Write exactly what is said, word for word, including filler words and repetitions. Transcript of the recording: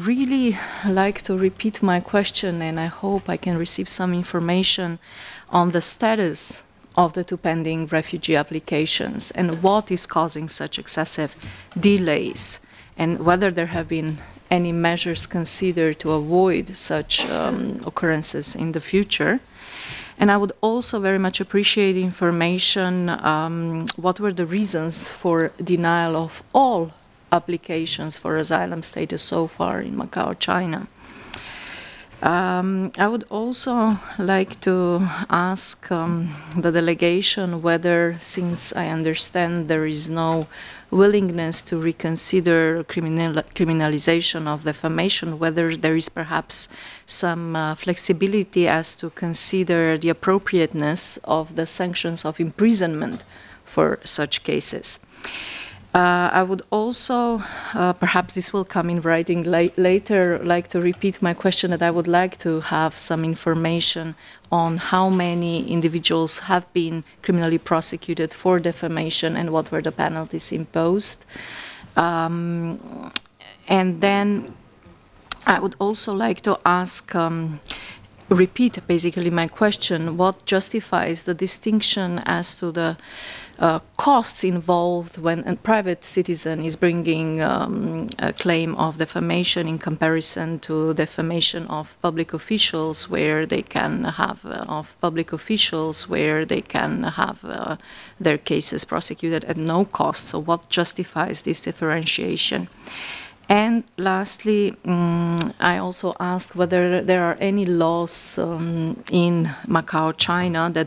really like to repeat my question, and I hope I can receive some information on the status of the two pending refugee applications and what is causing such excessive delays, and whether there have been any measures considered to avoid such um, occurrences in the future. And I would also very much appreciate information, um, what were the reasons for denial of all applications for asylum status so far in Macau, China. Um, I would also like to ask um, the delegation whether, since I understand there is no willingness to reconsider criminal criminalization of defamation, whether there is perhaps some uh, flexibility as to consider the appropriateness of the sanctions of imprisonment for such cases. Uh, I would also, uh, perhaps this will come in writing la later, like to repeat my question that I would like to have some information on how many individuals have been criminally prosecuted for defamation and what were the penalties imposed. Um, and then I would also like to ask, um, repeat basically my question, what justifies the distinction as to the uh, costs involved when a private citizen is bringing um, a claim of defamation in comparison to defamation of public officials, where they can have uh, of public officials where they can have uh, their cases prosecuted at no cost. So what justifies this differentiation? And lastly, um, I also asked whether there are any laws um, in Macau, China, that